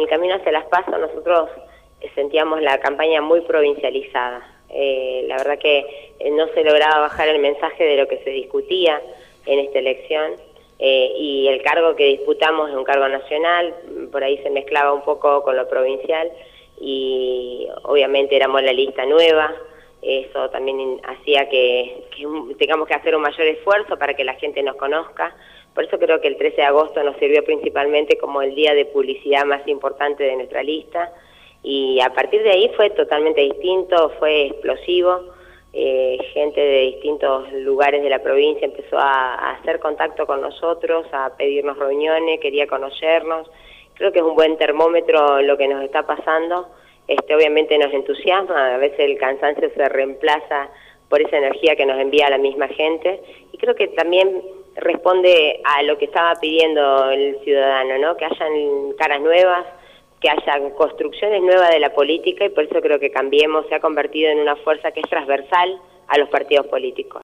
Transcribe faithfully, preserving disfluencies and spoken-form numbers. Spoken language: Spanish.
el camino hacia las PASO nosotros sentíamos la campaña muy provincializada. Eh, la verdad que no se lograba bajar el mensaje de lo que se discutía en esta elección, eh, y el cargo que disputamos es un cargo nacional, por ahí se mezclaba un poco con lo provincial, y obviamente éramos la lista nueva. Eso también hacía que, que tengamos que hacer un mayor esfuerzo para que la gente nos conozca. Por eso creo que el trece de agosto nos sirvió principalmente como el día de publicidad más importante de nuestra lista, y a partir de ahí fue totalmente distinto, fue explosivo. Eh, gente de distintos lugares de la provincia empezó a, a hacer contacto con nosotros, a pedirnos reuniones, quería conocernos. Creo que es un buen termómetro lo que nos está pasando. Este, obviamente nos entusiasma, a veces el cansancio se reemplaza por esa energía que nos envía la misma gente, y creo que también responde a lo que estaba pidiendo el ciudadano, ¿no? Que hayan caras nuevas, que hayan construcciones nuevas de la política, y por eso creo que Cambiemos se ha convertido en una fuerza que es transversal a los partidos políticos.